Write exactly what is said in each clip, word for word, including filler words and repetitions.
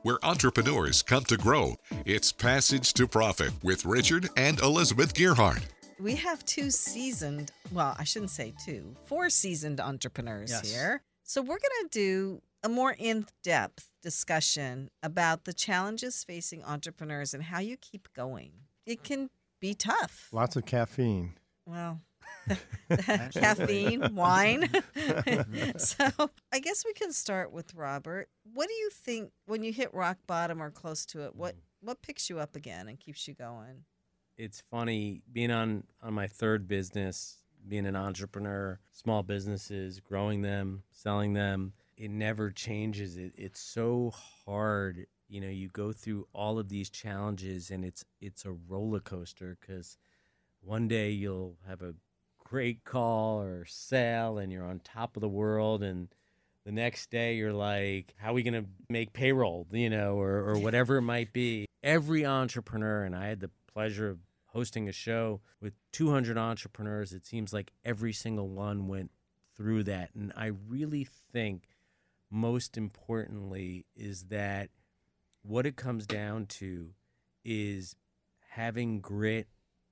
where entrepreneurs come to grow. It's Passage to Profit with Richard and Elizabeth Gearhart. We have two seasoned, well, I shouldn't say two, four seasoned entrepreneurs Yes. here. So we're going to do a more in-depth discussion about the challenges facing entrepreneurs and how you keep going. It can be tough. Lots of caffeine. Well, caffeine, wine. So I guess we can start with Robert. What do you think when you hit rock bottom or close to it? What what picks you up again and keeps you going? It's funny being on, on my third business, being an entrepreneur, small businesses, growing them, selling them. It never changes. It, it's so hard. You know, you go through all of these challenges and it's it's a roller coaster because one day you'll have a great call or sale and you're on top of the world, and the next day you're like, how are we going to make payroll, you know, or, or whatever it might be. Every entrepreneur, and I had the pleasure of hosting a show with two hundred entrepreneurs, it seems like every single one went through that. And I really think most importantly is that what it comes down to is having grit,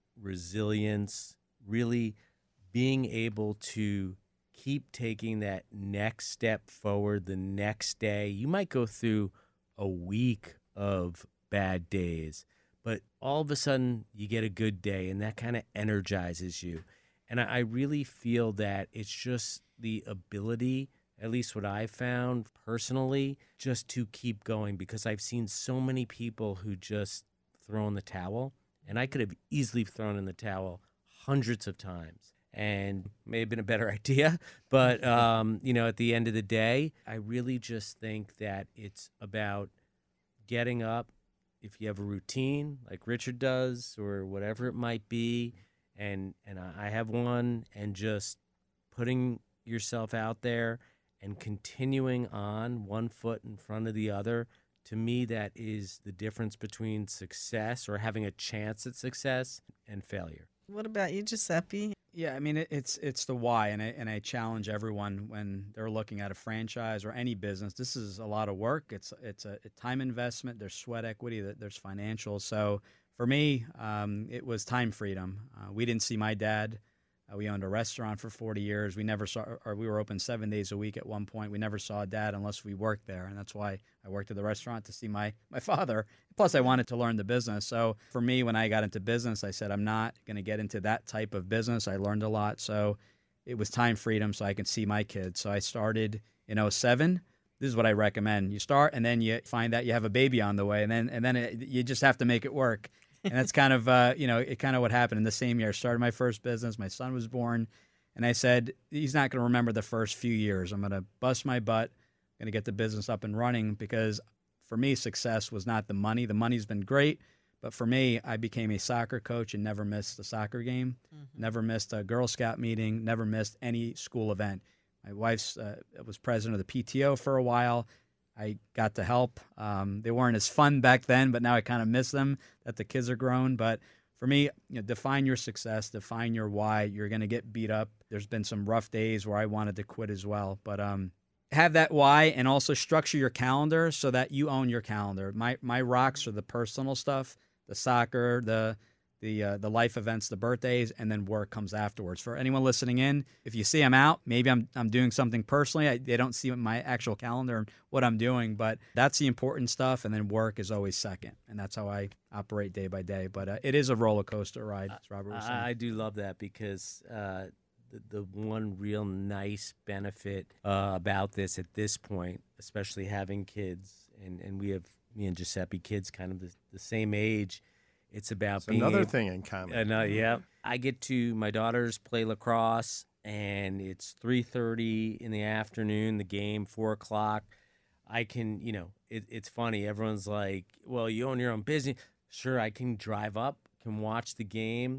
resilience, really being able to keep taking that next step forward the next day. You might go through a week of bad days, but all of a sudden you get a good day and that kind of energizes you. And I, I really feel that it's just the ability, at least what I've found personally, just to keep going, because I've seen so many people who just throw in the towel, and I could have easily thrown in the towel hundreds of times and may have been a better idea. But, um, you know, at the end of the day, I really just think that it's about getting up. If you have a routine like Richard does or whatever it might be, and, and I have one, and just putting yourself out there and continuing on one foot in front of the other, to me, that is the difference between success or having a chance at success and failure. What about you, Giuseppe? Yeah, I mean, it, it's it's the why, and I, and I challenge everyone when they're looking at a franchise or any business. This is a lot of work. It's it's a, a time investment. There's sweat equity. There's financial. So for me, um, it was time freedom. Uh, we didn't see my dad. Uh, we owned a restaurant for forty years. We never saw, or we were open seven days a week at one point. We never saw Dad unless we worked there, and that's why I worked at the restaurant, to see my my father. Plus, I wanted to learn the business. So for me, when I got into business, I said, I'm not going to get into that type of business. I learned a lot, so it was time freedom so I could see my kids. So I started in oh seven. This is what I recommend. You start, and then you find out you have a baby on the way, and then and then it, you just have to make it work. And that's kind of, uh, you know, it kind of what happened in the same year. I started my first business. My son was born. And I said, he's not going to remember the first few years. I'm going to bust my butt. I'm going to get the business up and running, because for me, success was not the money. The money's been great. But for me, I became a soccer coach and never missed a soccer game, mm-hmm. never missed a Girl Scout meeting, never missed any school event. My wife's uh, was president of the P T O for a while. I got to help. Um, they weren't as fun back then, but now I kind of miss them, that the kids are grown. But for me, you know, define your success, define your why. You're going to get beat up. There's been some rough days where I wanted to quit as well. But um, have that why, and also structure your calendar so that you own your calendar. My my rocks are the personal stuff, the soccer, the the uh, the life events, the birthdays, and then work comes afterwards. For anyone listening in, if you see I'm out, maybe I'm I'm doing something personally. I, they don't see my actual calendar and what I'm doing, but that's the important stuff, and then work is always second, and that's how I operate day by day. But uh, it is a roller coaster ride, as Robert was saying. I, I do love that, because uh, the, the one real nice benefit uh, about this at this point, especially having kids, and, and we have, me and Giuseppe, kids kind of the, the same age. It's about it's being another able, thing in common. And, uh, yeah, I get to my daughters play lacrosse, and it's three thirty in the afternoon. The game four o'clock. I can, you know, it, it's funny. Everyone's like, "Well, you own your own business." Sure, I can drive up, can watch the game,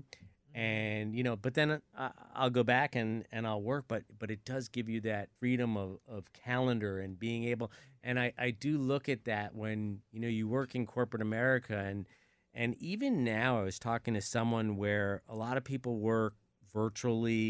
and you know. But then I, I'll go back and, and I'll work. But but it does give you that freedom of, of calendar and being able. And I, I do look at that when you know you work in corporate America. And And even now, I was talking to someone where a lot of people work virtually.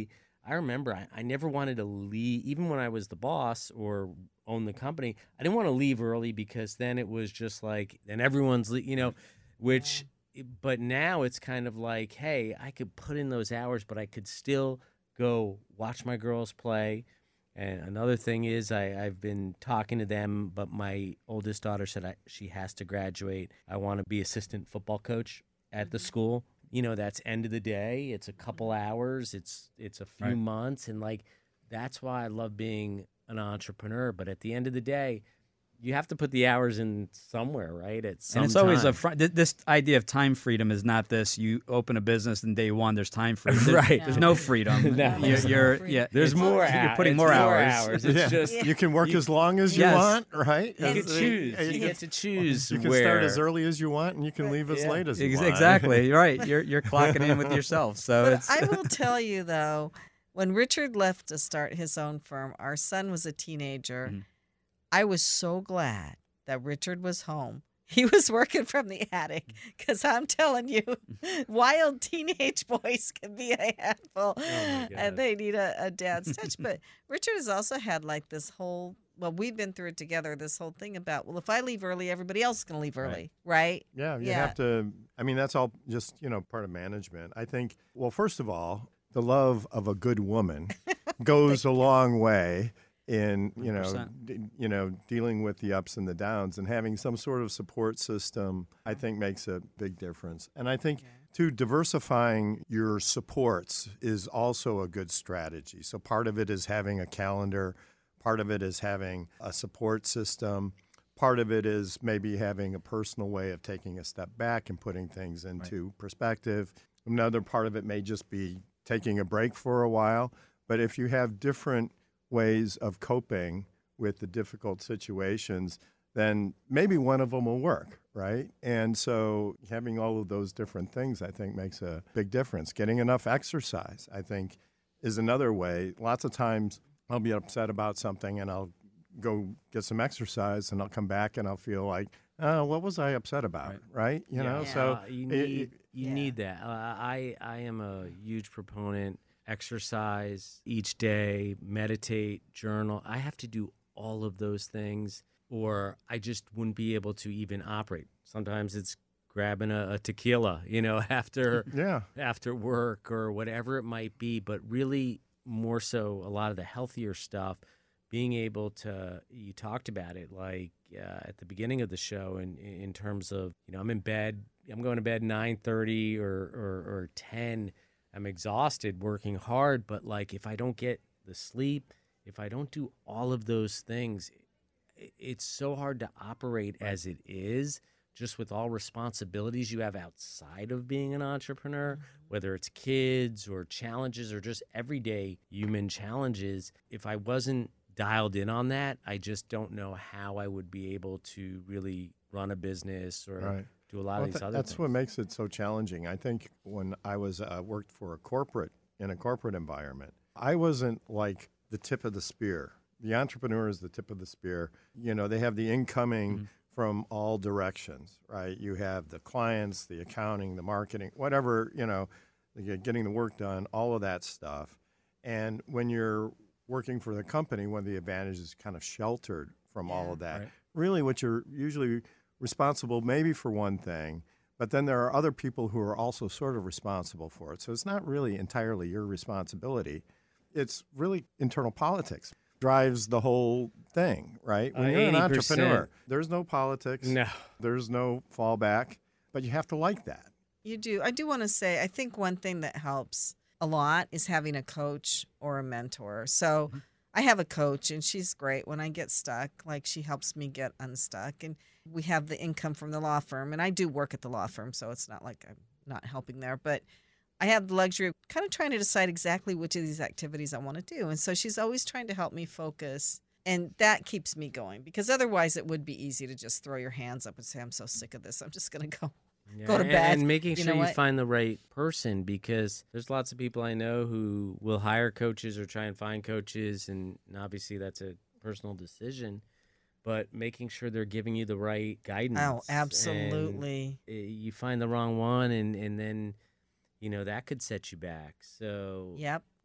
I remember I, I never wanted to leave, even when I was the boss or owned the company. I didn't want to leave early because then it was just like, then everyone's, le- you know, which, but now it's kind of like, hey, I could put in those hours, but I could still go watch my girls play. And another thing is I, I've been talking to them, but my oldest daughter said I, she has to graduate. I want to be assistant football coach at the school. You know, that's end of the day. It's a couple hours. It's it's a few Right. months. And, like, that's why I love being an entrepreneur. But at the end of the day, you have to put the hours in somewhere, right? At some And it's always time. a fr- th- this idea of time freedom is not this. You open a business and day one, there's time freedom. There's, Right. There's no freedom. No. You're, There's no you're- freedom. yeah. There's it's- more You're hours. putting It's more hours. hours. It's Yeah. just You can work you- as long as you Yes. want, right? you And can so choose. You, You can- get to choose you can where start as early as you want, and you can leave as Yeah. late as you Ex- want. Exactly. You're right. You're you're clocking in with yourself. So But it's I will tell you though, when Richard left to start his own firm, our son was a teenager. Mhm. I was so glad that Richard was home. He was working from the attic because I'm telling you, wild teenage boys can be a handful, my and God. they need a, a dad's touch. But Richard has also had like this whole. Well, we've been through it together. This whole thing about, well, if I leave early, everybody else is going to leave early, right? Yeah, you Yeah. have to. I mean, that's all just, you know, part of management. I think, well, first of all, the love of a good woman goes a long way in, you know, one hundred percent. d- you know, dealing with the ups and the downs, and having some sort of support system, I think makes a big difference. And I think too, diversifying your supports is also a good strategy. So part of it is having a calendar, part of it is having a support system. Part of it is maybe having a personal way of taking a step back and putting things into perspective. Another part of it may just be taking a break for a while. But if you have different ways of coping with the difficult situations, then maybe one of them will work, right? And so having all of those different things, I think, makes a big difference. Getting enough exercise, I think, is another way. Lots of times I'll be upset about something and I'll go get some exercise and I'll come back and I'll feel like, oh, what was I upset about, right? Right. You know, Yeah. so Uh, you it- need it- you Yeah. need that. Uh, I I am a huge proponent. Exercise each day, meditate, journal. I have to do all of those things, or I just wouldn't be able to even operate. Sometimes it's grabbing a, a tequila, you know, after yeah, after work or whatever it might be. But really, more so, a lot of the healthier stuff. Being able to, you talked about it like uh, at the beginning of the show, in in terms of, you know, I'm in bed, I'm going to bed nine thirty or, or or ten. I'm exhausted, working hard, but like if I don't get the sleep, if I don't do all of those things, i- it's so hard to operate as it is, just with all responsibilities you have outside of being an entrepreneur, whether it's kids or challenges or just everyday human challenges. If I wasn't dialed in on that, I just don't know how I would be able to really run a business or right. do a lot Well, of these th- other that's things. what makes it so challenging. I think when I was uh, worked for a corporate in a corporate environment, I wasn't like the tip of the spear. The entrepreneur is the tip of the spear. You know, they have the incoming Mm-hmm. from all directions, right? You have the clients, the accounting, the marketing, whatever, you know, the- getting the work done, all of that stuff. And when you're working for the company, one of the advantages is kind of sheltered from all Yeah. of that. Right. Really, what you're usually responsible maybe for one thing, but then there are other people who are also sort of responsible for it. So it's not really entirely your responsibility. It's really internal politics drives the whole thing, right? When Uh, you're an eighty percent. entrepreneur, there's no politics, No. there's no fallback, but you have to like that. You do. I do want to say, I think one thing that helps a lot is having a coach or a mentor. So I have a coach and she's great when I get stuck. Like she helps me get unstuck. And we have the income from the law firm. And I do work at the law firm, so it's not like I'm not helping there. But I have the luxury of kind of trying to decide exactly which of these activities I want to do. And so she's always trying to help me focus. And that keeps me going because otherwise it would be easy to just throw your hands up and say, I'm so sick of this. I'm just going to go. Go to and- bed. And making You sure know you what? find the right person, because there's lots of people I know who will hire coaches or try and find coaches, and obviously that's a personal decision. But making sure they're giving you the right guidance. Oh, and, absolutely. uh, you find the wrong one, and, and then, you know, that could set you back. So Yep.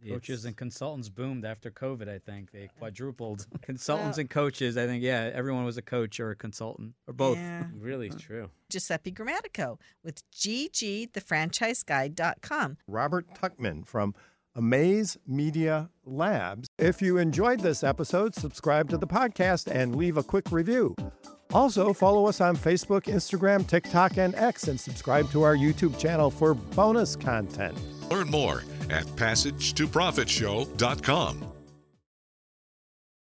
Coaches It's- and consultants boomed after COVID, I think. They quadrupled. Consultants Well- and coaches, I think, yeah, everyone was a coach or a consultant or both. Yeah. really true. Giuseppe Grammatico with G G the franchise guide dot com. Robert Tuckman from Amaze Media Labs. If you enjoyed this episode, subscribe to the podcast and leave a quick review. Also, follow us on Facebook, Instagram, TikTok, and X, and subscribe to our YouTube channel for bonus content. Learn more at passage to profit show dot com.